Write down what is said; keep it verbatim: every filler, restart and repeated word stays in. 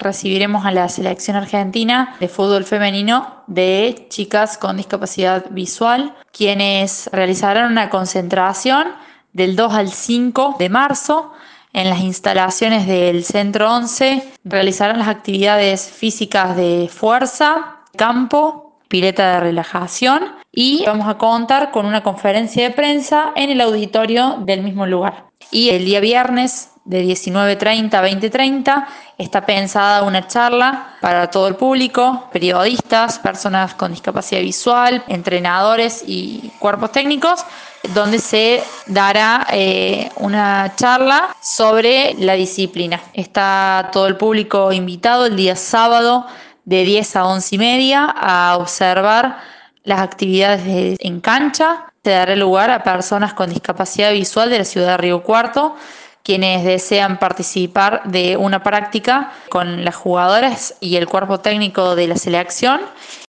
recibiremos a la selección argentina de fútbol femenino de chicas con discapacidad visual, quienes realizarán una concentración del dos al cinco de marzo en las instalaciones del Centro once. Realizarán las actividades físicas de fuerza, campo, pileta de relajación, y vamos a contar con una conferencia de prensa en el auditorio del mismo lugar. Y el día viernes de diecinueve treinta a veinte treinta está pensada una charla para todo el público, periodistas, personas con discapacidad visual, entrenadores y cuerpos técnicos, donde se dará eh, una charla sobre la disciplina. Está todo el público invitado el día sábado de diez a once y media a observar las actividades de, en cancha. Se dará lugar a personas con discapacidad visual de la ciudad de Río Cuarto, quienes desean participar de una práctica con las jugadoras y el cuerpo técnico de la selección.